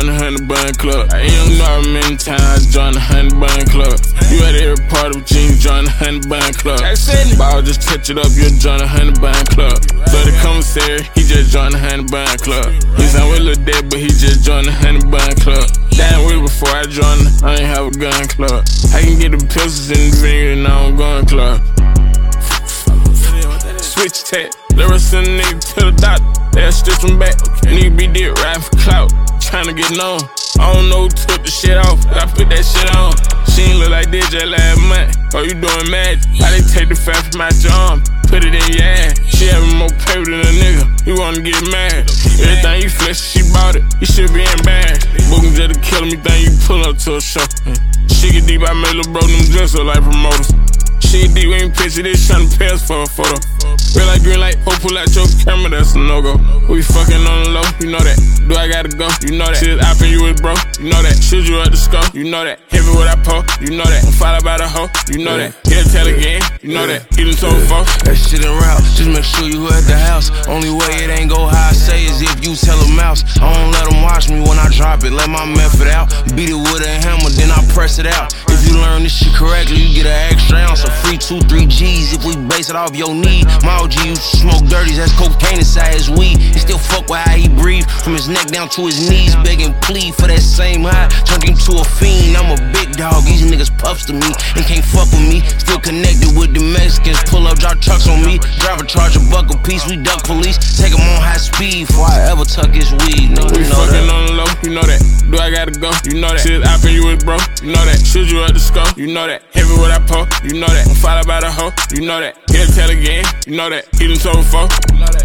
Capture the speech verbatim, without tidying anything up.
join the Honey Bun Club. I ain't know how many times join the Honey Bun Club. You at every party with jeans, join the Honey Bun Club. Ball just touch it up, you join the Honey Bun Club. But the commissary, he just joined the Honey Bun Club. He signed with Lil Dad, but he just joined the Honey Bun Club. Damn with before I joined, I ain't have a gun club. I can get the pistols in the finger and now I'm going club. Switch tech, let us send a nigga to the doctor. They'll stitch him back. Nigga be dead riding for clout, tryna get known. I don't know who took the shit off, I put that shit on. She ain't look like this just last month. Oh, you doing magic? How they take the fat from out your arm, put it in your ass. She having more paper than a nigga, you wanna get mad. Everything you flesh, she bought it, you should be embarrassed. Booking just to kill me, think you pull up to a show. She get deep, I made lil' bro them dress up like promoters. She deep, we ain't picture this, tryna pay us for a photo. Red light, green light, ho, pull out your camera, that's a no-go. We fucking on the low, you know that. Do I gotta go? You know that. Shit, I pay you with bro, you know that. Shoot you at the scope, you know that. Heavy what I pour, you know that. I'm followed by the hoe, you know that. He'll tell again, you know that. Eatin' told for. That shit in route, just make sure you at the house. Only way it ain't go how I say is if you tell a mouse. I don't let them watch me when I drop it, let my method out. Beat it with a hammer, then I press it out. If you learn this shit correctly, you get an extra ounce of free two, three G's if we base it off your need. My O G used to smoke dirties, that's cocaine inside his weed. He still fuck with how he breathe, from his neck down to his knees, begging plead for that same high. Turned him to a fiend, I'm a big dog, these niggas puffs to me and can't fuck with me. Still connected with the Mexicans, pull up, drop trucks on me. Driver charge a buck a piece, we duck police, take him on high speed before I ever tuck his weed. Nigga, we you know fucking that. on the low, you know that. Do I gotta go? You know that. Shit, I pay you with bro, you know that. Shoot you at the scope, you know that. Heavy what I pour, you know that. I'm followed by the hoe, you know that. He'll tell again, you know that. Eatin' told for, you know that.